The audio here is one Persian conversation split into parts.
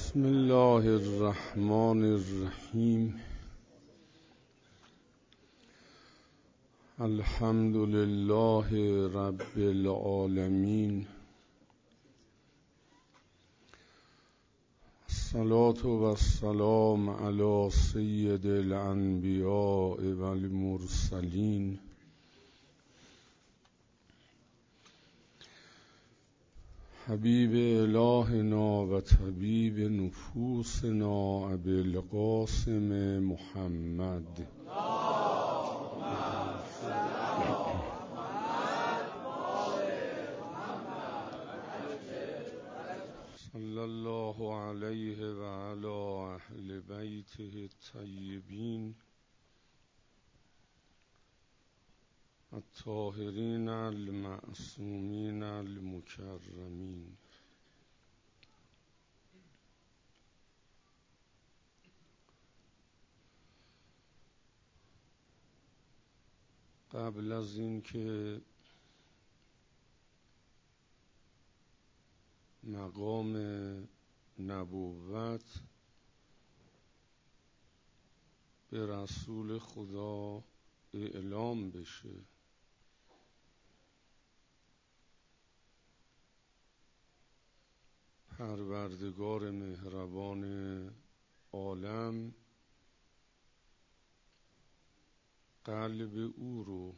بسم الله الرحمن الرحیم. الحمد لله رب العالمین. الصلاة و السلام علی سید الانبیاء و المرسلین حبیب الهنا و طبیب نفوسنا ابی القاسم محمد صلی الله علیه و علی اهل بیته الطیبین الطاهرین المعصومین المکرمین. قبل از این که مقام نبوت به رسول خدا اعلام بشه، پروردگار مهربان عالم قلب او رو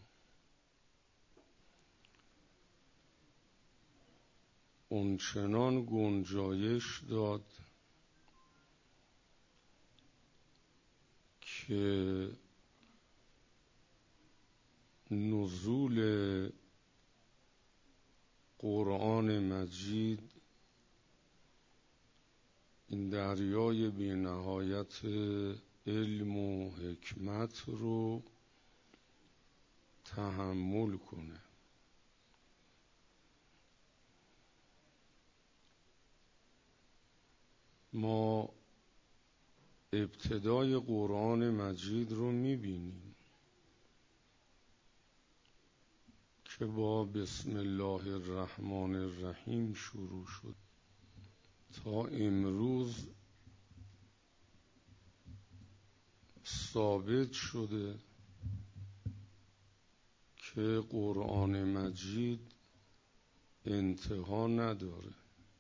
اونچنان گنجایش داد که نزول قرآن مجید این دریای بی نهایت علم و حکمت رو تحمل کنه. ما ابتدای قرآن مجید رو میبینیم که با بسم الله الرحمن الرحیم شروع شد تا امروز ثابت شده که قرآن مجید انتها نداره.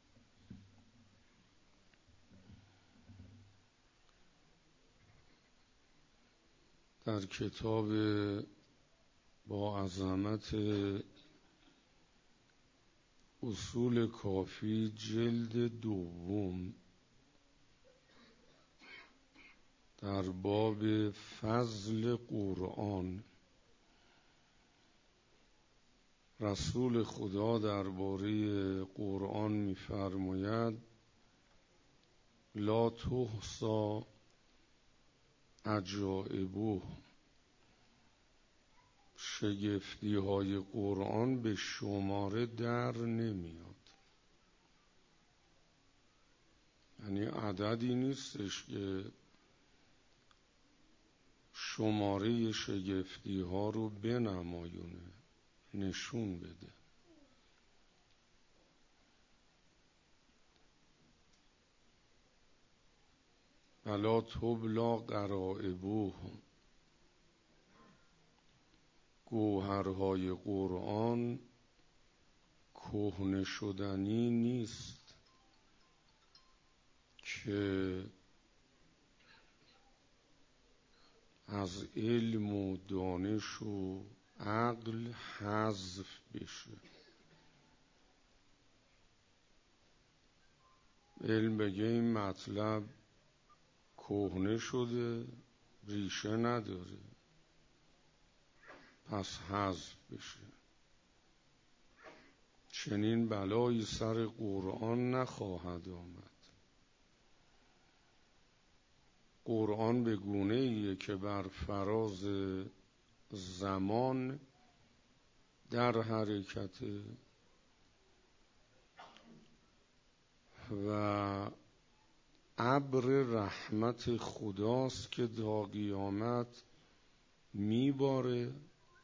در کتاب با عظمت اصول کافی جلد دوم در باب فضل قرآن رسول خدا درباره قرآن می‌فرماید لا تحصی عجائبه، شگفتی های قرآن به شماره در نمیاد. یعنی عددی نیستش که شماره شگفتی ها رو بنمایونه، نشون بده. ولا تبلی غرائبه، گوهرهای قرآن کهنه شدنی نیست که از علم و دانش و عقل حذف بشه. علم بگه این مطلب کهنه شده، ریشه نداره، پس حذف بشه. چنین بلایی سر قرآن نخواهد آمد. قرآن به گونه ایه که بر فراز زمان در حرکت و ابر رحمت خداست که تا قیامت میباره،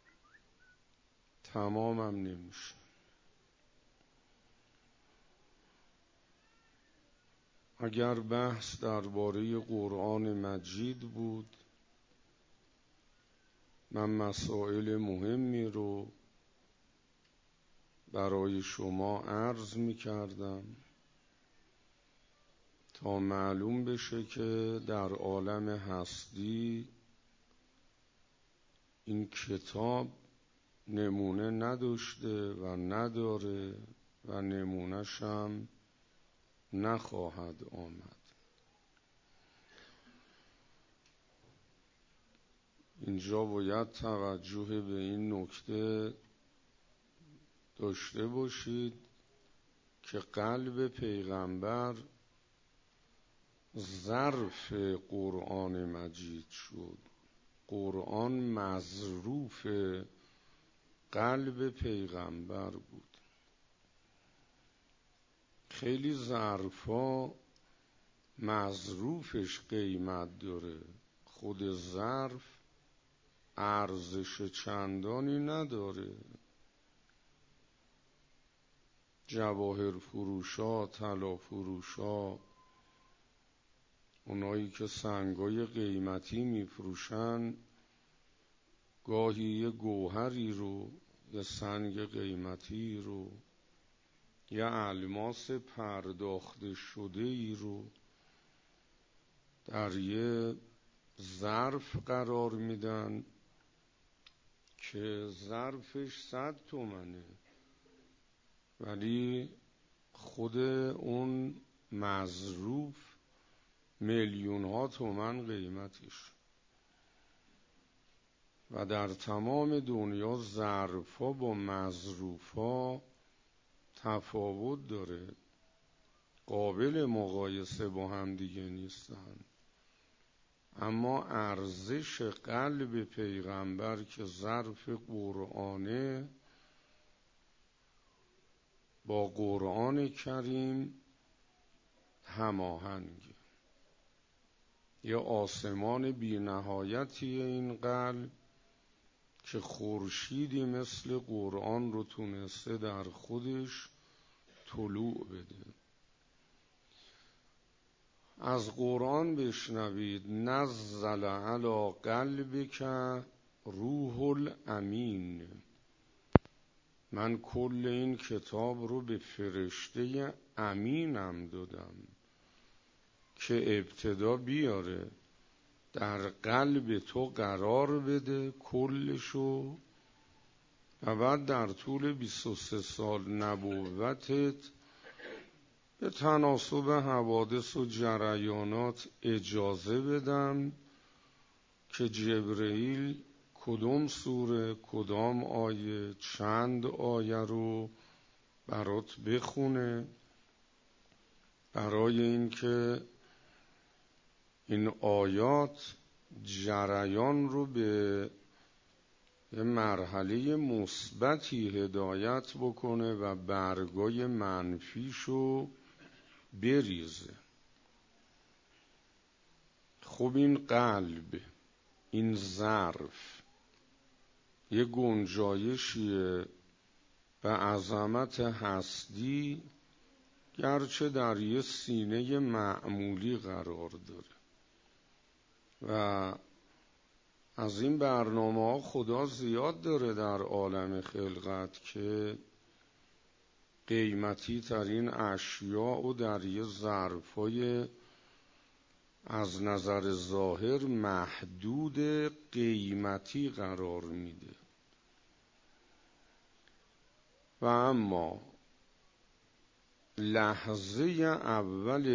تمامم نمیشه. اگر بحث درباره قرآن مجید بود، من مسائل مهمی رو برای شما عرض می کردم تا معلوم بشه که در عالم هستی این کتاب نمونه نداشته و نداره و نمونه‌ش هم نخواهد آمد. اینجا باید توجه به این نکته داشته باشید که قلب پیغمبر ظرف قرآن مجید شد. قرآن مظروف قلب پیغمبر بود. خیلی ظرفا مظروفش قیمت داره، خود ظرف ارزش چندانی نداره. جواهر فروشا، طلا فروشا، اونایی که سنگای قیمتی میفروشن، گاهی یه گوهری رو، یه سنگ قیمتی رو، یه الماس پرداخته شده ای رو در یه ظرف قرار میدن که ظرفش 100 تومنه، ولی خود اون مظروف میلیون ها تومن قیمتش. و در تمام دنیا ظرفا با مظروفا تفاوت داره، قابل مقایسه با هم دیگه نیستن. اما ارزش قلب پیغمبر که ظرف قرآنه با قرآن کریم هماهنگه. یه آسمان بی نهایتیه این قلب که خورشیدی مثل قرآن رو تونسته در خودش طلوع بده. از قرآن بشنوید: نزل علی قلبک روح الامین. من کل این کتاب رو به فرشته امینم دادم که ابتدا بیاره، در قلب تو قرار بده کلشو، و بعد در طول 23 سال نبوتت به تناسب حوادث و جریانات اجازه بدم که جبرئیل کدوم سوره، کدام آیه، چند آیه رو برات بخونه، برای اینکه این آیات جریان رو به یه مرحله مثبتی هدایت بکنه و برگای منفیشو بریزه. خب این قلب، این ظرف، یه گنجایشیه به عظمت هستی، گرچه در یه سینه معمولی قرار داره. و از این برنامه ها خدا زیاد داره در عالم خلقت که قیمتی ترین اشیاء و در یه ظرفای از نظر ظاهر محدود قیمتی قرار میده. و اما لحظه اول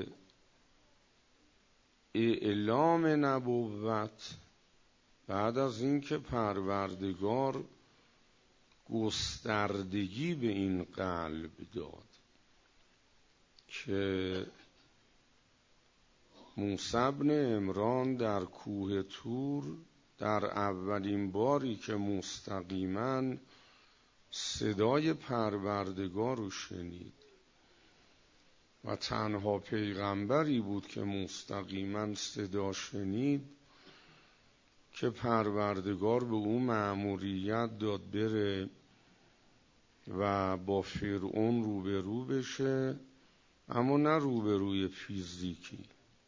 اعلام نبوت، بعد از اینکه پروردگار گستردگی به این قلب داد که موسی بن عمران در کوه طور در اولین باری که مستقیما صدای پروردگار رو شنید و تنها پیغمبری بود که مستقیما صدا شنید که پروردگار به او مأموریت داد بره و با فرعون روبرو بشه اما نه روبروی فیزیکی.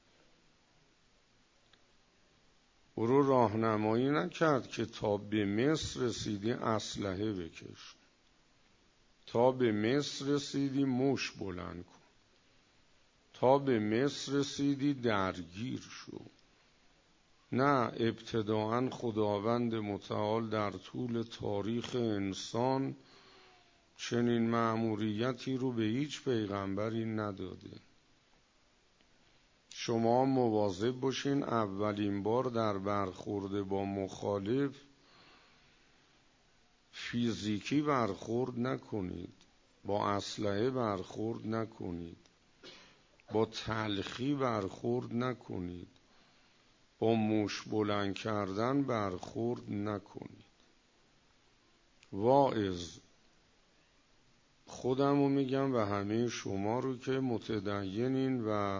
او رو راهنمایی نکرد که تا به مصر رسیدی اسلحه بکش، تا به مصر رسیدی مش بلند کن، تا به مصر رسیدی درگیر شو. نه، ابتداعاً خداوند متعال در طول تاریخ انسان چنین مأموریتی رو به هیچ پیغمبری نداده. شما مواظب باشین اولین بار در برخورد با مخالف فیزیکی برخورد نکنید، با اسلحه برخورد نکنید، با تلخی برخورد نکنید، با مش بلند کردن برخورد نکنید. واعظ خودمو میگم و همه شما رو که متدینین و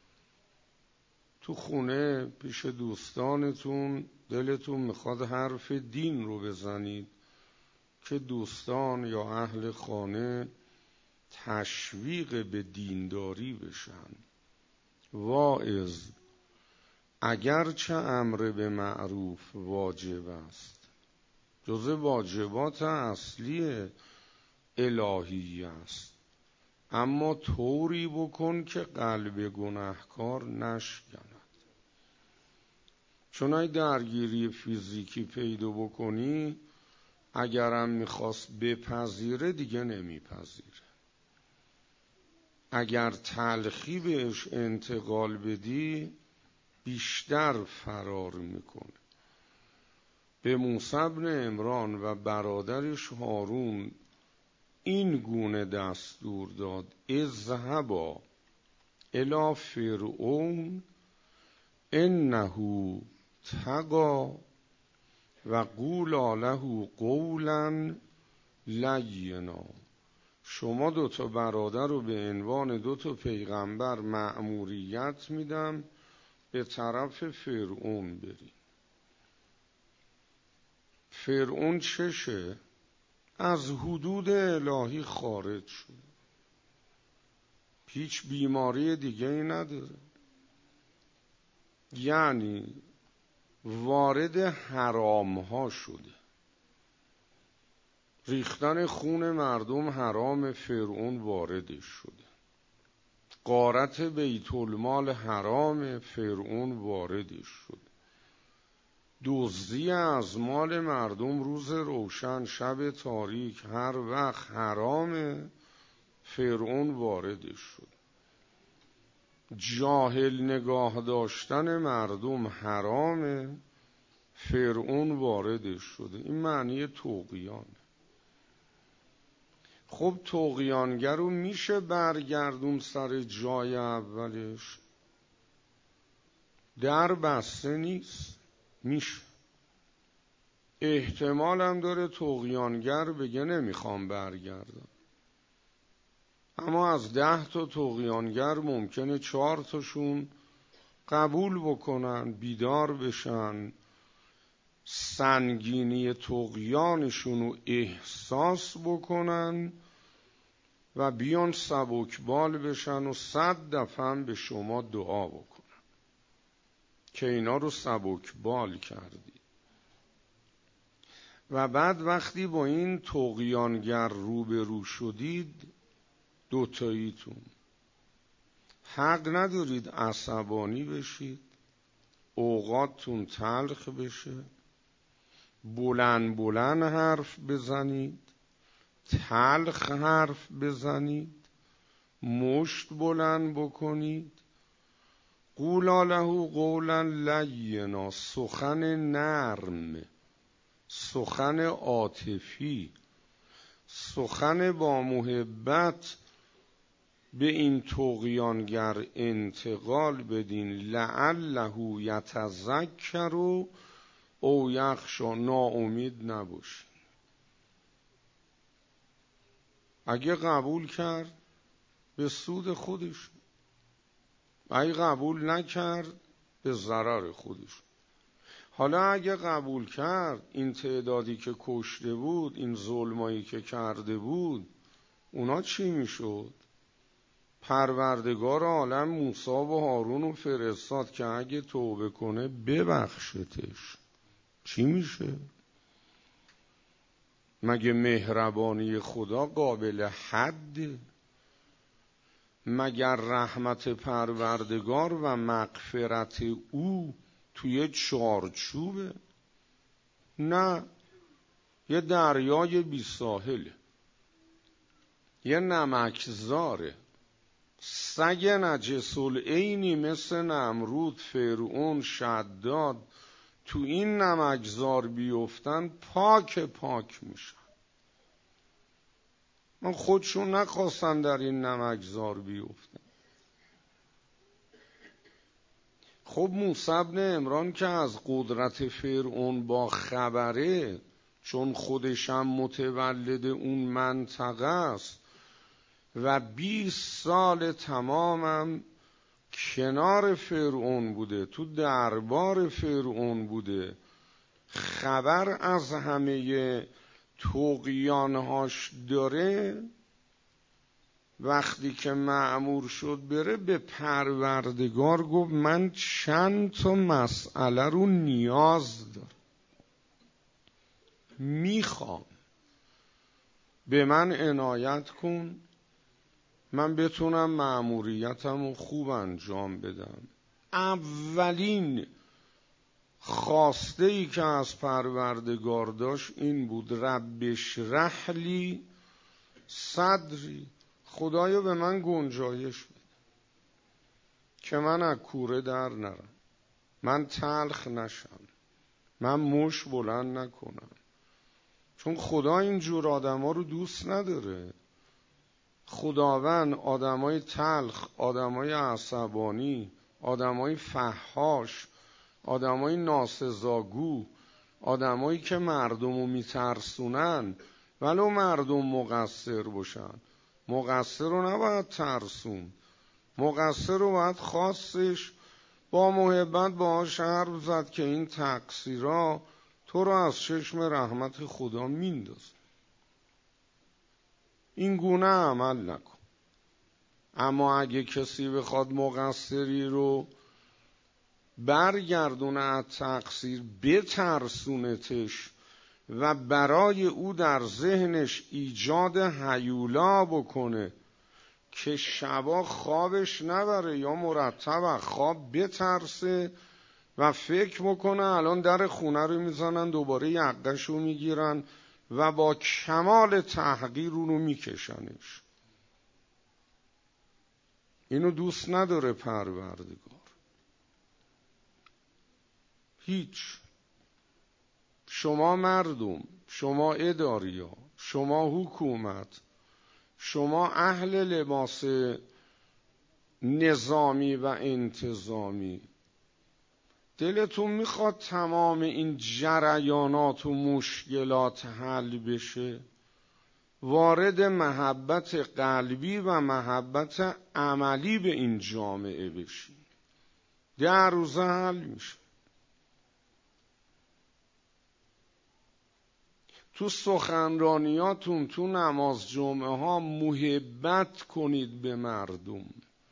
تو خونه پیش دوستانتون دلتون میخواد حرف دین رو بزنید که دوستان یا اهل خانه تشویق به دینداری بشن. واعظ اگرچه امر به معروف واجب است، جزء واجبات اصلی الهی است، اما طوری بکن که قلب گناهکار نشکند. چون اگه درگیری فیزیکی پیدا بکنی، اگرم میخواست بپذیره دیگه نمیپذیره. اگر تلخی بهش انتقال بدی بیشتر فرار میکنه. به موسی بن عمران و برادرش هارون این گونه دستور داد: اذهبا الی فرعون انه طغی و قولا له قولا لینا. شما 2 برادر رو به عنوان 2 پیغمبر مأموریت میدم به طرف فرعون برید. فرعون چشه؟ از حدود الهی خارج شد، هیچ بیماری دیگه ای نداره، یعنی وارد حرام ها شده. ریختن خون مردم حرام، فرعون واردش شده. غارت بیت المال حرام، فرعون واردش شده. دزدی از مال مردم روز روشن شب تاریک هر وقت حرامه، فرعون واردش شد. جاهل نگاه داشتن مردم حرامه، فرعون واردش شده. این معنی طغیانه. خب طغیانگر رو میشه برگردون سر جای اولش؟ در بسته نیست، میشه. احتمال هم داره طغیانگر بگه نمیخوام برگردم، اما از 10 تا طغیانگر ممکنه 4 تاشون قبول بکنن، بیدار بشن، سنگینی طغیانشون رو احساس بکنن و بیان سبکبال بشن و 100 دفعه به شما دعا بکنن که اینا رو سبکبال کردی. و بعد وقتی با این طغیانگر روبرو شدید، 2 تاییتون حق ندارید عصبانی بشید، اوقاتتون تلخ بشه، بلند بلند حرف بزنید، تلخ حرف بزنید، مشت بلند بکنید. قولا له قولا لینا، سخن نرم، سخن عاطفی، سخن با محبت به این طغیانگر انتقال بدین. لعله یتذکر او یخشی، ناامید نباشین. اگه قبول کرد به سود خودش، اگه قبول نکرد به ضرر خودش. حالا اگه قبول کرد، این تعدادی که کشته بود، این ظلمایی که کرده بود، اونا چی میشد؟ پروردگار عالم موسی و هارون رو فرستاد که اگه توبه کنه ببخشتش. چی میشه؟ مگه مهربانی خدا قابل حده؟ مگر رحمت پروردگار و مغفرت او توی چارچوبه؟ نه، یه دریای بی ساحله، یه نمکزاره. سگ نجس العینی مثل نمرود، فرعون، شداد تو این نمکزار بیفتن پاک میشن. من خودشون نخواستن در این نمکزار بیفتن. خب موسی بن عمران که از قدرت فرعون با خبره، چون خودش هم متولد اون منطقه است و 20 سال تمامم کنار فرعون بوده، تو دربار فرعون بوده، خبر از همه طغیانهاش داره. وقتی که مأمور شد بره، به پروردگار گفت من چند تا مسئله رو نیاز دارم، میخوام به من عنایت کن، من بتونم مأموریتم رو خوب انجام بدم. اولین خواسته ای که از پروردگار داشت این بود: رب اشرح لی صدری، خدایا به من گنجایش بده که من از کوره در نرم، من تلخ نشم، من مش بلند نکنم. چون خدا اینجور آدما رو دوست نداره. خداوند آدمای تلخ، آدمای عصبانی، آدمای فحاش، آدمای ناسزاگو، آدمایی که مردمو میترسونن ولو مردم مقصر باشن. مقصر رو نباید ترسون، مقصر رو باید خواستش، با محبت باهاش حرف زد که این تقصیرها تو رو از چشم رحمت خدا مینداز. این گونه عمل نکن. اما اگه کسی بخواد مقصری رو برگردونه از تقصیر، بترسونتش و برای او در ذهنش ایجاد هیولا بکنه که شبا خوابش نبره یا مرتب خواب بترسه و فکر میکنه الان در خونه رو میزنن دوباره یقش رو میگیرن و با کمال تحقیر رو میکشنش، اینو دوست نداره پروردگار. هیچ. شما مردم، شما اداریا، شما حکومت، شما اهل لباس نظامی و انتظامی، دلتون میخواد تمام این جریانات و مشکلات حل بشه؟ وارد محبت قلبی و محبت عملی به این جامعه بشی، 10 روزه حل میشه. تو سخنرانیاتون، تو نماز جمعه ها محبت کنید به مردم،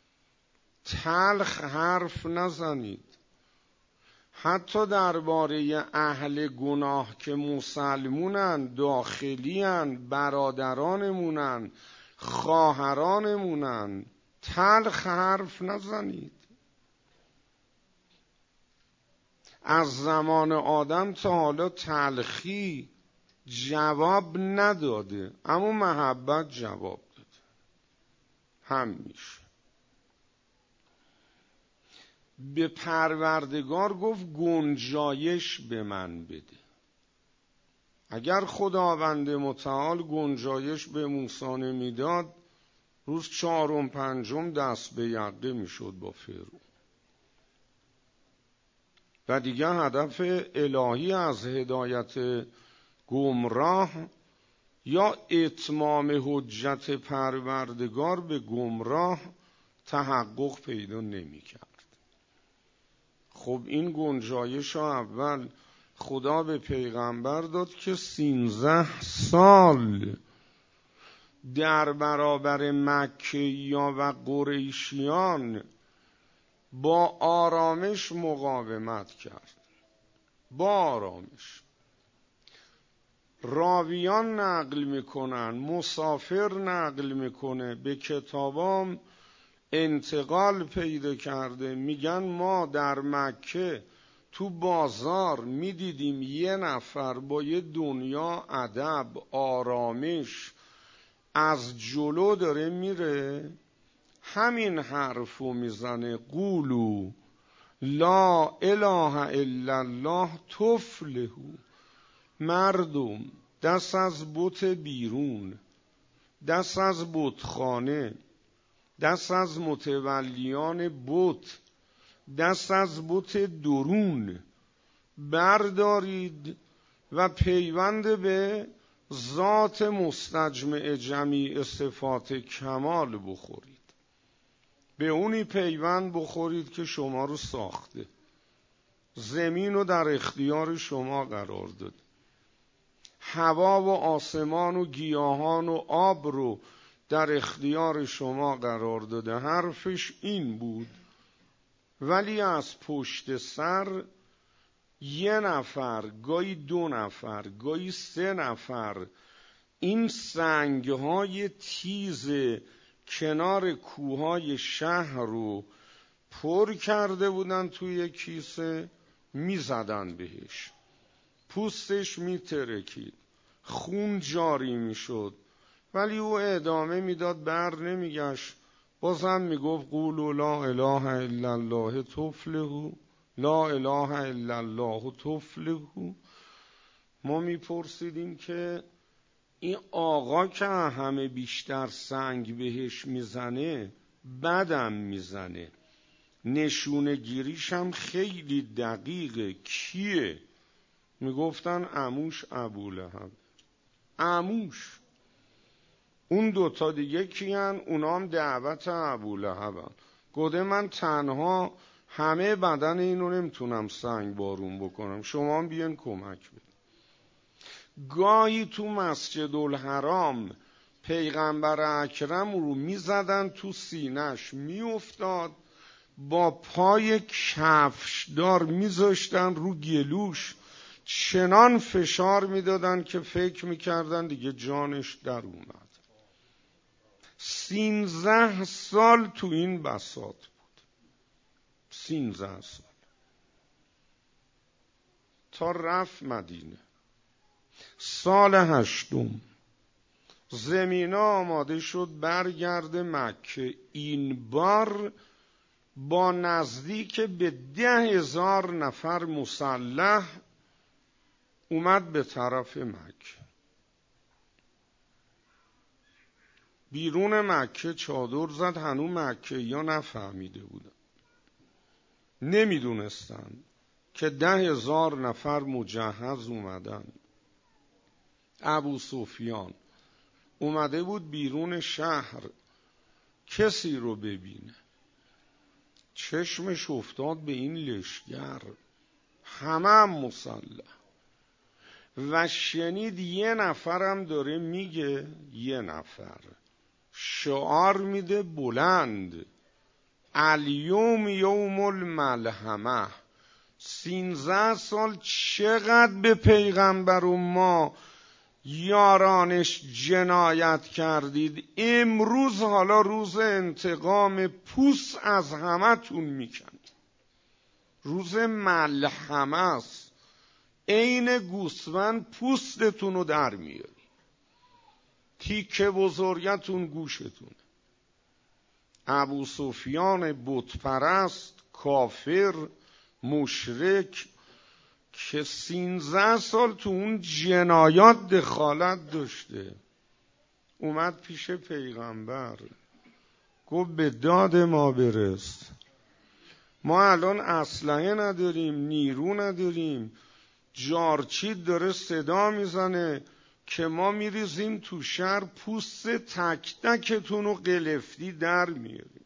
تلخ حرف نزنید. حتی درباره اهل گناه که مسلمونن، داخلین، برادرانمونن، خواهرانمونن، تلخ حرف نزنید. از زمان آدم تا حالا تلخی جواب نداده، اما محبت جواب داده. همیشه به پروردگار گفت گنجایش به من بده. اگر خداوند متعال گنجایش به موسی نمیداد، روز 4 و 5 دست به یقه میشد با فرعون. و دیگه هدف الهی از هدایت گمراه یا اتمام حجت پروردگار به گمراه تحقق پیدا نمی کرد. خب این گنجایش اول خدا به پیغمبر داد که 13 سال در برابر مکی‌ها و قریشیان با آرامش مقاومت کرد. با آرامش. راویان نقل میکنن، مسافر نقل میکنه، به کتابام انتقال پیدا کرده، میگن ما در مکه تو بازار میدیدیم یه نفر با یه دنیا ادب آرامش از جلو داره میره، همین حرفو میزنه قولو لا اله الا الله تفلحوا. مردم دست از بت بیرون، دست از بتخانه، دست از متولیان بت، دست از بت درون بردارید و پیوند به ذات مستجمع جمیع صفات کمال بخورید. به اونی پیوند بخورید که شما رو ساخته، زمین رو در اختیار شما قرار داد، هوا و آسمان و گیاهان و آب رو در اختیار شما قرار داده. حرفش این بود، ولی از پشت سر یه نفر، گاهی 2 نفر، گاهی 3 نفر این سنگ‌های تیز کنار کوههای شهر رو پر کرده بودن توی کیسه، میزدن بهش، پوستش میترکید، خون جاری میشد، ولی او ادامه میداد، بر نمیگشت، بازم میگفت قولوا لا اله الا الله تفلحوا، لا اله الا الله تفلحوا. ما میپرسیدیم که این آقا که همه بیشتر سنگ بهش میزنه بدم میزنه، نشونه گیریش هم خیلی دقیقه، کیه؟ میگفتن عموش ابولهب. عموش. اون 2 دیگه کیان؟ اونام دعوت ابولهبن. گفته من تنها همه بدن اینو نمیتونم سنگ بارون بکنم، شما هم بیان کمک بید. گاهی تو مسجد الحرام پیغمبر اکرم رو میزدن تو سینش میافتاد، با پای کفشدار میذاشتن رو گلوش، چنان فشار میدادن که فکر میکردن دیگه جانش در اومد. 13 سال تو این بساط بود. 13 سال تا رفت مدینه. سال 8 زمینه آماده شد برگرده مکه. این بار با نزدیک به 10,000 نفر مسلح اومد به طرف مکه. بیرون مکه چادر زد، هنو مکه یا نفهمیده بودن، نمیدونستن که 10,000 نفر مجهز اومدن. ابو سفیان اومده بود بیرون شهر کسی رو ببینه، چشمش افتاد به این لشگر، همه هم مسلح، و شنید یه نفرم داره میگه، یه نفر شعار میده بلند، الیوم یوم الملحمه. 13 سال چقدر به پیغمبر و ما یارانش جنایت کردید، امروز حالا روز انتقام پوست از همه تون میکن. روز ملحمه است، عین گوسفند پوستتون رو در میاری، تیکه بزرگتون گوشتون. ابو سفیان بت پرست، کافر، مشرک که 13 سال تو اون جنایات دخالت داشته، اومد پیش پیغمبر گفت به داد ما برس، ما الان اسلحه نداریم، نیرو نداریم، جارچید داره صدا میزنه که ما میریزیم تو شهر، پوست تک تکتون رو قلفتی در میاریم.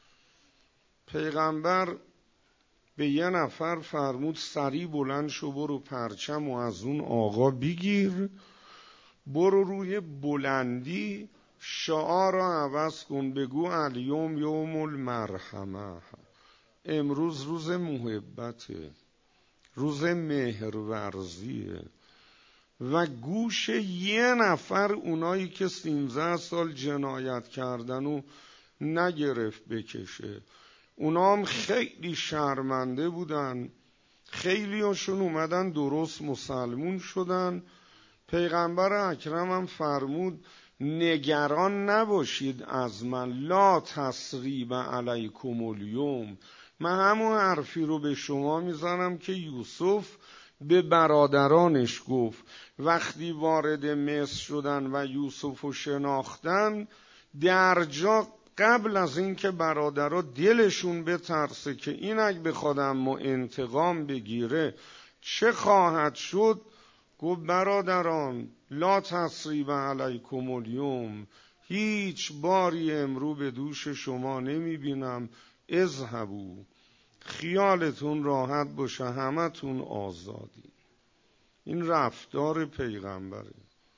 پیغمبر به یه نفر فرمود سریع بلند شو، برو پرچم و از اون آقا بگیر، برو روی بلندی شعار را عوض کن، بگو الیوم یوم المرحمه، امروز روز محبته، روز مهرورزیه. و گوش یه نفر اونایی که 13 سال جنایت کردن و نگرفت بکشه. اونا هم خیلی شرمنده بودن، خیلی هاشون اومدن درست مسلمون شدن. پیغمبر اکرم هم فرمود نگران نباشید از من، لا تثریب علیکم الیوم، من همون حرفی رو به شما میزنم که یوسف به برادرانش گفت. وقتی وارد مصر شدن و یوسف رو شناختن، در جا قبل از این که برادرها دلشون بترسه که این اگه بخواد اما انتقام بگیره چه خواهد شد، گفت برادران لا تثریب علیکم الیوم، هیچ باری امرو به دوش شما نمی بینم، اذهبوا، خیالتون راحت باشه، همتون آزادی. این رفتار پیغمبره.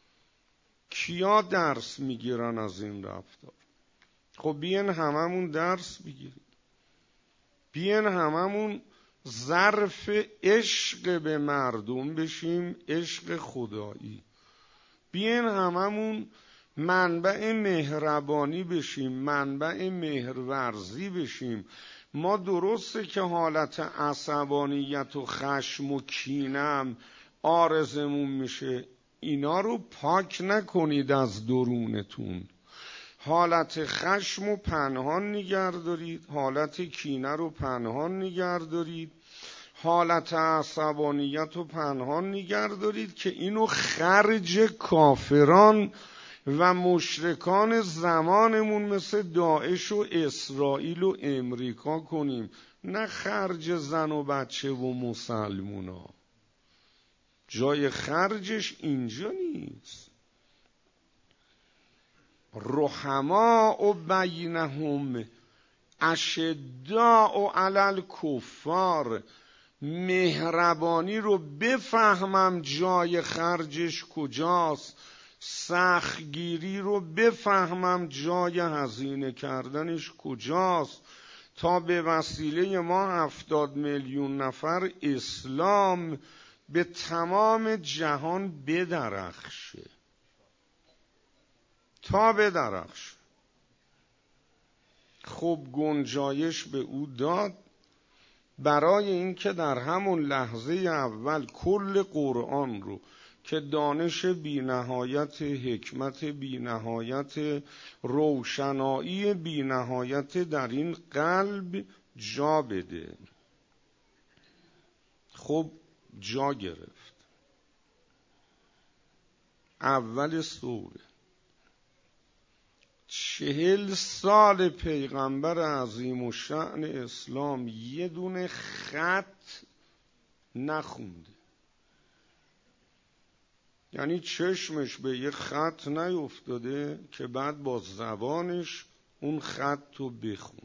کیا درس میگیرن از این رفتار؟ خب بیان هممون درس بگیریم، بیان هممون ظرف عشق به مردم بشیم، عشق خدایی. بیان هممون منبع مهربانی بشیم، منبع مهرورزی بشیم. ما درسته که حالت عصبانیت و خشم و کینم عارضمون میشه، اینا رو پاک نکنید از درونتون. حالت خشم رو پنهان نگه دارید، حالت کینه رو پنهان نگه دارید، حالت عصبانیت رو پنهان نگه دارید که اینو خرج کافران و مشرکان زمانمون مثل داعش و اسرائیل و امریکا کنیم، نه خرج زن و بچه و مسلمونا. جای خرجش اینجا نیست. رحماء بینهم اشداء علی الکفار، مهربانی رو بفهمم جای خرجش کجاست، سختگیری رو بفهمم جای هزینه کردنش کجاست، تا به وسیله ما 70 میلیون نفر اسلام به تمام جهان بدرخشه، تا بدرخشه. خب گنجایش به او داد برای اینکه در همون لحظه اول کل قرآن رو که دانش بی نهایت، حکمت بی نهایت، روشنایی بی نهایت در این قلب جا بده. خب جا گرفت. اول سوره 40 سال پیغمبر عظیم الشأن اسلام یه دونه خط نخونده، یعنی چشمش به یه خط نیفتاده که بعد با زبانش اون خط رو بخونه.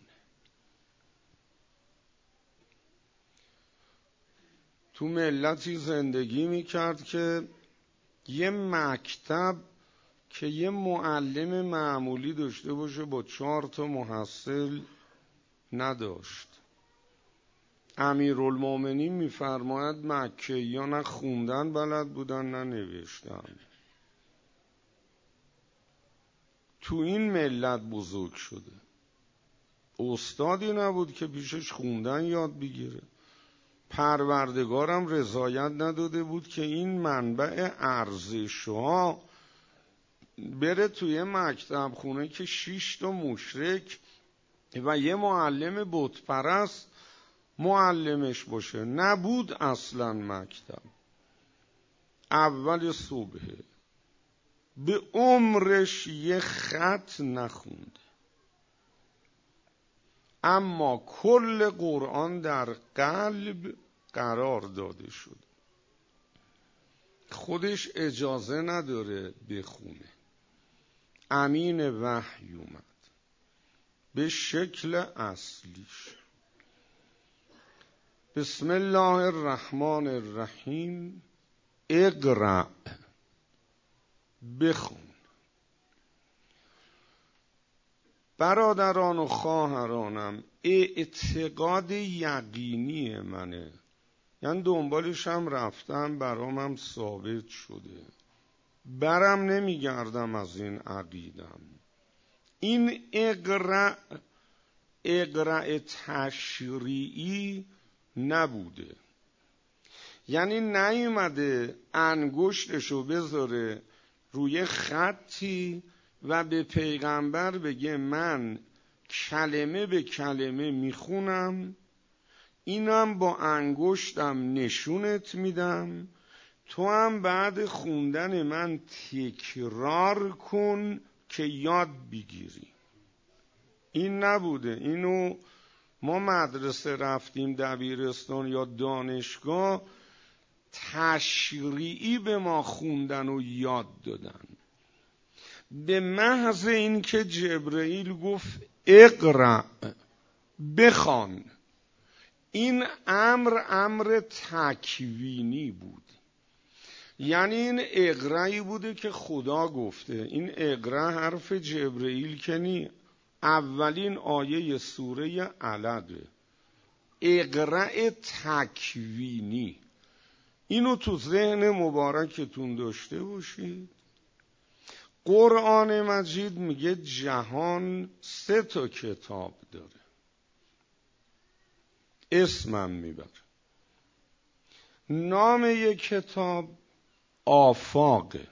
تو ملتی زندگی میکرد که یه مکتب که یه معلم معمولی داشته باشه با 4 تا محصل نداشت. امیرالمومنین میفرماید مکه‌ای‌ها نه خوندن بلد بودن نه نوشتن. تو این ملت بزرگ شده، استادی نبود که پیشش خوندن یاد بگیره. پروردگارم رضایت نداده بود که این منبع ارزش‌ها بره توی مکتب خونه که 6 تا مشرک و یه معلم بت پرست معلمش باشه. نبود اصلا مکتب. اول صبح به عمرش یه خط نخونده، اما کل قرآن در قلب قرار داده شد. خودش اجازه نداره بخونه، امین وحی اومد به شکل اصلیش. بسم الله الرحمن الرحیم، اقرأ، بخون. برادران و خواهرانم اعتقاد یقینی منه، یعنی دنبالش هم رفتم، برامم ثابت شده، برم نمیگردم از این عقیدم. این اقرأ تشریعی نبوده، یعنی نیومده انگشتشو بذاره روی خطی و به پیغمبر بگه من کلمه به کلمه میخونم، اینم با انگشتم نشونت میدم، تو هم بعد خوندن من تکرار کن که یاد بگیری. این نبوده. اینو ما مدرسه رفتیم، دبیرستان یا دانشگاه، تشریعی به ما خوندن و یاد دادن. به محض این که جبرئیل گفت اقرأ، بخوان، این امر تکوینی بود. یعنی این اقرأی بوده که خدا گفته. این اقرأ حرف جبرئیل که نی، اولین آیه سوره علقه. اقرأ تکوینی، اینو تو ذهن مبارکتون داشته باشید. قرآن مجید میگه جهان 3 کتاب داره، اسمم میبره. نام یک کتاب آفاقه،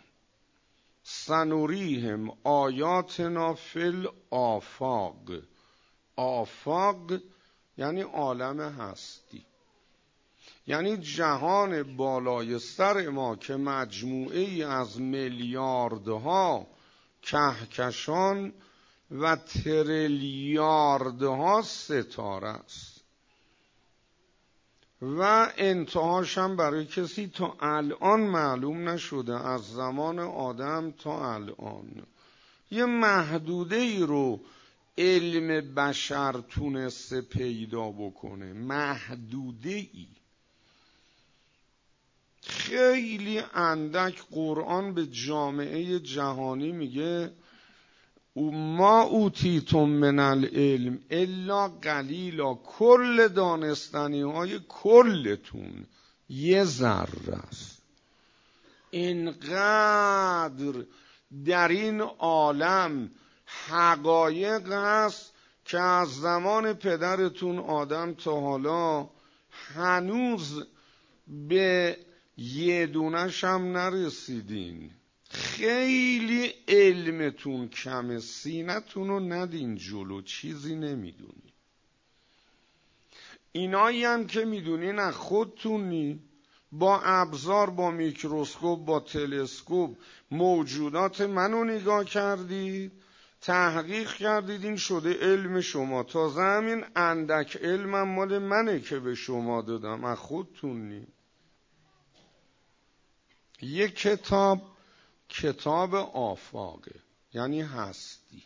سنوریهم آیاتنا فی الآفاق. آفاق یعنی عالم هستی، یعنی جهان بالای سر ما که مجموعه ای از میلیاردها کهکشان و تریلیاردها ستاره است و انتهاش هم برای کسی تا الان معلوم نشده. از زمان آدم تا الان یه محدوده ای رو علم بشر تونسته پیدا بکنه، محدوده ای خیلی اندک. قرآن به جامعه جهانی میگه ما اوتیتم من العلم الا قلیلا، کل دانستنی های کلتون 1 ذره است. اینقدر در این عالم حقایق هست که از زمان پدرتون آدم تا حالا هنوز به 1 دونش هم نرسیدین. خیلی علمتون کمه، سینتون رو ندین جلو، چیزی نمیدونی. اینایی هم که میدونین از خودتون نی، با ابزار، با میکروسکوپ، با تلسکوپ موجودات منو نگاه کردید، تحقیق کردید، این شده علم شما. تازه همین اندک علمم مال منه که به شما دادم، از خودتون نی. یک کتاب آفاقه یعنی هستی.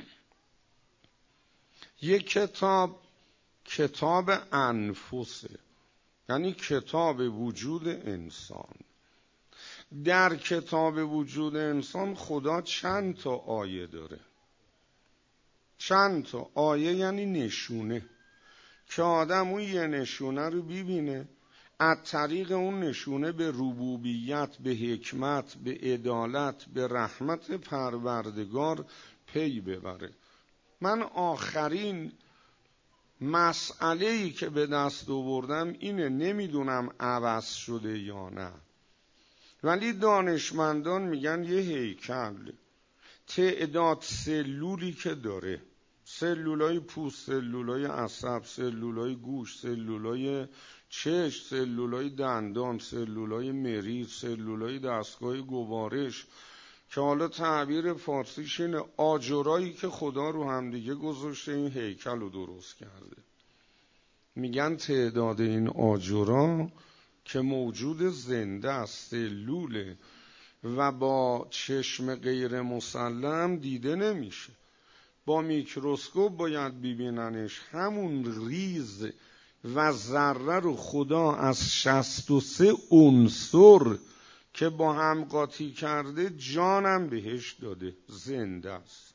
یک کتاب انفسه یعنی کتاب وجود انسان. در کتاب وجود انسان خدا چند تا آیه داره؟ چند تا آیه یعنی نشونه که آدم اون یه نشونه رو ببینه، از طریق اون نشونه به ربوبیت، به حکمت، به عدالت، به رحمت پروردگار پی ببره. من آخرین مسئله‌ای که به دست آوردم اینه، نمیدونم عوض شده یا نه، ولی دانشمندان میگن یه هیکل تعداد سلولی که داره، سلولای پوست، سلولای عصب، سلولای گوش، سلولای چشم، سلولای دندان، سلولای مریض، سلولای دستگاه گوارش، که حالا تعبیر فارسیش اینه آجرایی که خدا رو هم دیگه گذاشته این هیکل رو درست کرده. میگن تعداد این آجرا که موجود زنده است، سلوله و با چشم غیر مسلم دیده نمیشه، با میکروسکوپ باید ببیننش. همون ریز و ذره رو خدا از 63 عنصر که با هم قاطی کرده جانم بهش داده، زنده است.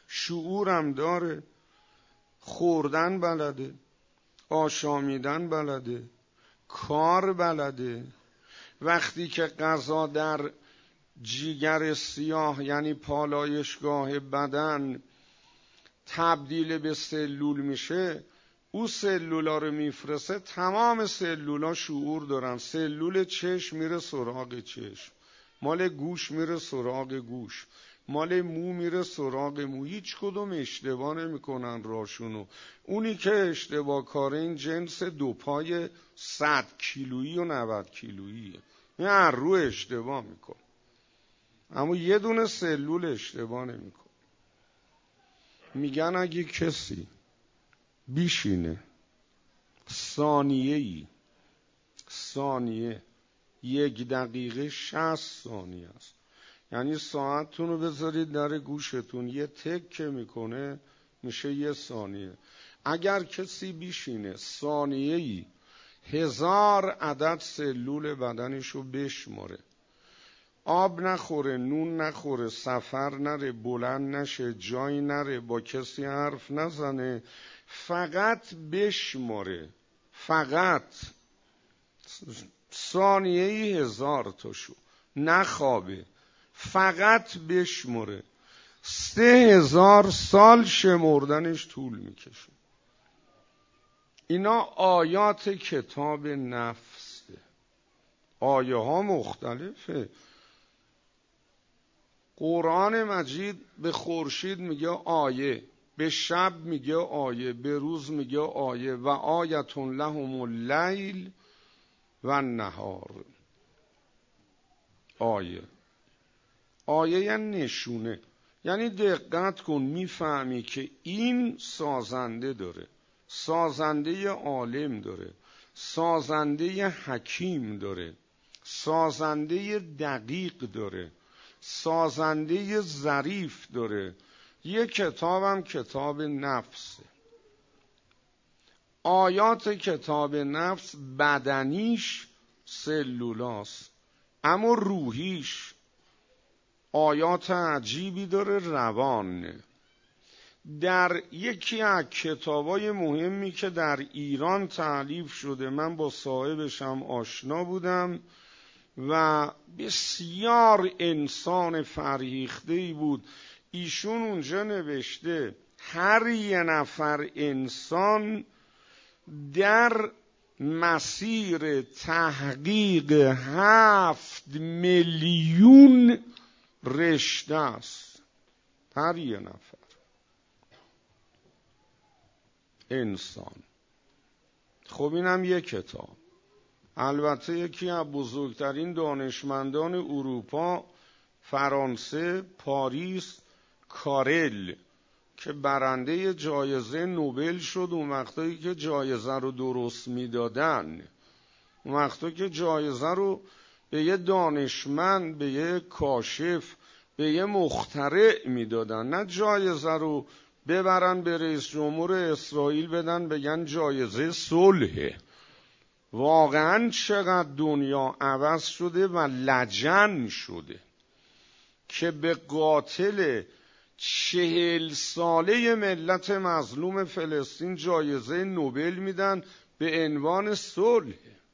شعورم داره، خوردن بلده، آشامیدن بلده، کار بلده. وقتی که غذا در جیگر سیاه یعنی پالایشگاه بدن تبدیل به سلول میشه، او سلولا رو میفرسته، تمام سلولا شعور دارن. سلول چشم میره سراغ چشم، مال گوش میره سراغ گوش، مال مو میره سراغ مو. هیچ کدوم اشتباه نمیکنن راشونو. اونی که اشتباه کاره این جنس دو پای 100 کیلویی و 90 کیلوییه، این هر رو اشتباه میکن، اما یه دونه سلول اشتباه نمیکن. میگن اگه کسی بیشینه ثانیه 1 دقیقه 60 ثانیه است، یعنی ساعتتون رو بذارید در گوشتون، یه تک میکنه میشه 1 ثانیه. اگر کسی بیشینه ثانیه‌ای 1000 عدد سلول بدنشو بشماره، آب نخوره، نون نخوره، سفر نره، بلند نشه، جایی نره، با کسی حرف نزنه، فقط بشماره، فقط ثانیه‌ای 1000 تاشو، نخوابه، فقط بشماره، 3000 سال شمردنش طول میکشه. اینا آیات کتاب نفسه. آیه ها مختلفه. قرآن مجید به خورشید میگه آیه، به شب میگه آیه، به روز میگه آیه. و آیتون لهم اللیل و النهار. آیه یعنی نشونه، یعنی دقت کن میفهمی که این سازنده داره، سازنده عالم داره، سازنده حکیم داره، سازنده دقیق داره، سازنده ظریف داره. یک کتابم کتاب نفسه. آیات کتاب نفس بدنیش سلولاست، اما روحیش آیات عجیبی داره، روان. در یکی از کتابای مهمی که در ایران تألیف شده، من با صاحبشم آشنا بودم و بسیار انسان فرهیخته‌ای بود. ایشون اونجا نوشته هر یه نفر انسان در مسیر تحقیق 7 میلیون رشته است. هر یه نفر انسان. خب اینم یک کتاب. البته یکی از بزرگترین دانشمندان اروپا، فرانسه، پاریس، کارل، که برنده جایزه نوبل شد اون وقتایی که جایزه رو درست میدادن، اون وقتایی که جایزه رو به یه دانشمند، به یه کاشف، به یه مخترع میدادن، نه جایزه رو ببرن به رئیس جمهور اسرائیل بدن بگن جایزه صلح. واقعا چقدر دنیا عوض شده و لجن شده که به قاتل 40 ساله ملت مظلوم فلسطین جایزه نوبل میدن به عنوان صلح.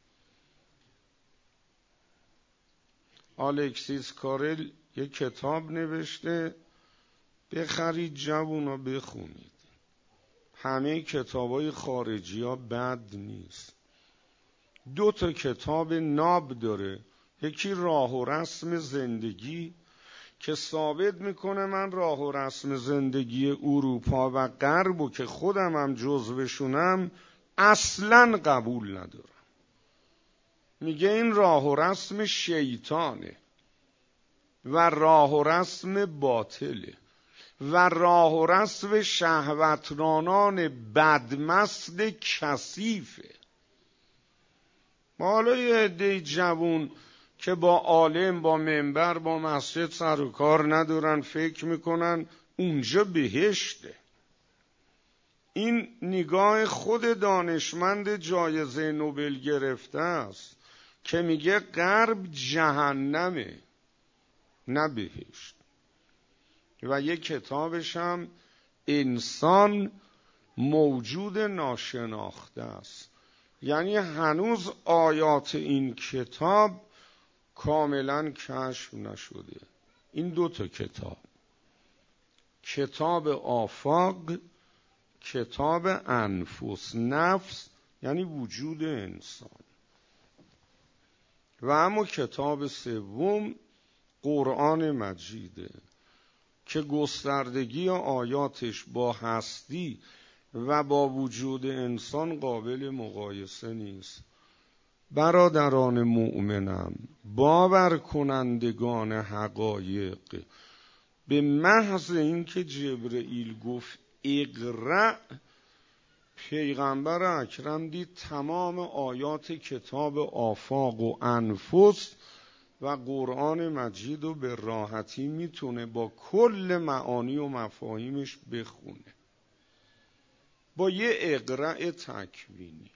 الکسیس کارل یک کتاب نوشته، بخرید جوونا بخونید. همه کتابای خارجی ها بد نیست. 2 کتاب ناب داره، یکی راه و رسم زندگی که ثابت میکنه من راه و رسم زندگی اروپا و غرب و که خودم هم جزوشونم اصلا قبول ندارم. میگه این راه و رسم شیطانه و راه و رسم باطله و راه و رسم شهوترانان بدمست کثیفه. حالا یه عده جوون که با عالم، با منبر، با مسجد سر و کار ندارن، فکر میکنن اونجا بهشته. این نگاه خود دانشمند جایزه نوبل گرفته است که میگه غرب جهنمه نه بهشت. و یک کتابش هم انسان موجود ناشناخته است. یعنی هنوز آیات این کتاب کاملا کشف نشده. این 2 کتاب، کتاب آفاق، کتاب انفس، نفس یعنی وجود انسان، و اما کتاب سوم قرآن مجیده که گستردگی آیاتش با هستی و با وجود انسان قابل مقایسه نیست. برادران مؤمنم، باور کنندگان حقایق، به محض اینکه جبرئیل گفت اقرأ، پیغمبر اکرم دید تمام آیات کتاب آفاق و انفس و قرآن مجید رو به راحتی میتونه با کل معانی و مفاهیمش بخونه، با یه اقرأ تکوینی.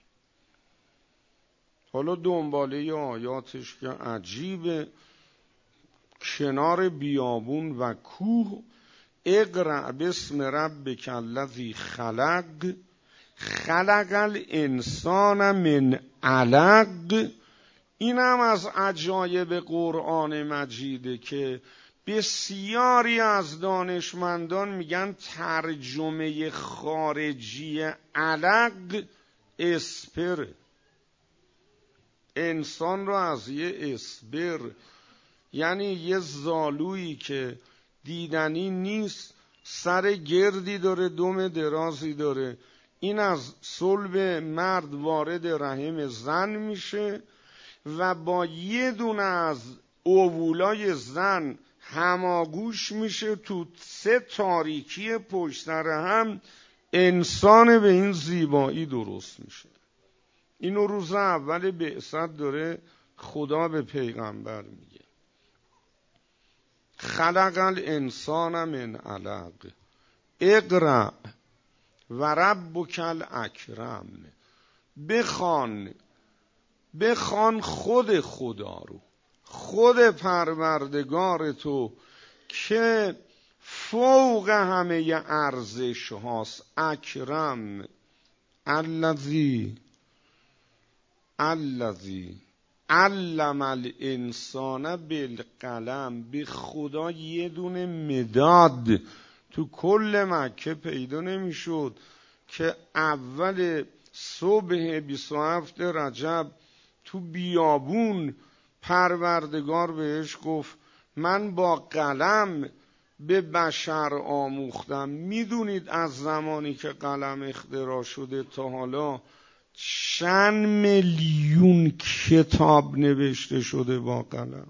حالا دنباله آیاتش که عجیبه، کنار بیابون و کوه، اقرأ باسم ربک الذی خلق خلق الانسان من علق. این هم از عجایب قرآن مجیده که بسیاری از دانشمندان میگن ترجمه خارجی علق اسپر، انسان رو از یه اسبر، یعنی یه زالویی که دیدنی نیست، سر گردی داره، دم درازی داره، این از صلب مرد وارد رحم زن میشه و با یه دونه از اوولای زن هماگوش میشه، تو 3 تاریکی پشت سر هم انسان به این زیبایی درست میشه. اینو روز اول بعثت داره خدا به پیغمبر میگه. خلق الانسان من علق اقرأ و ربک الاکرم. بخوان خود خدا رو، خود پروردگار تو که فوق همه ارزش هاست. اکرم الذی علم الانسان بالقلم. به خدا یه دونه مداد تو کل مکه پیدا نمیشد که اول صبح 27 رجب تو بیابون پروردگار بهش گفت من با قلم به بشر آموختم. میدونید از زمانی که قلم اختراع شده تا حالا چند میلیون کتاب نوشته شده با قلم.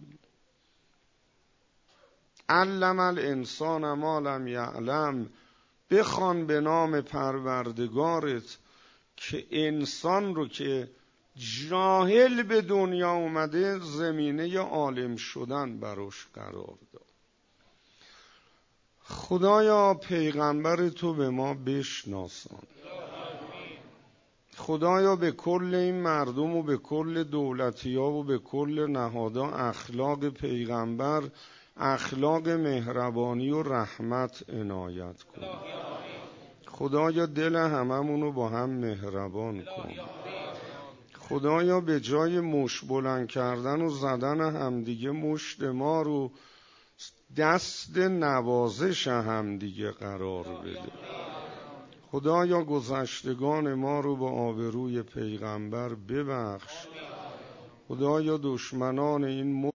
علم الانسان ما لم یعلم. بخوان به نام پروردگارت که انسان رو که جاهل به دنیا اومده زمینه عالم شدن براش قرار داد. خدایا پیغمبر تو به ما بشناسان. خدایا به کل این مردم و به کل دولتی‌ها و به کل نهادها اخلاق پیغمبر، اخلاق مهربانی و رحمت عنایت کن. خدایا دل هممونو با هم مهربان کن. خدایا به جای مشت بلند کردن و زدن همدیگه مشت ما رو دست نوازش همدیگه قرار بده. خدایا گذشتگان ما رو با آبروی پیغمبر ببخش. خدایا دشمنان این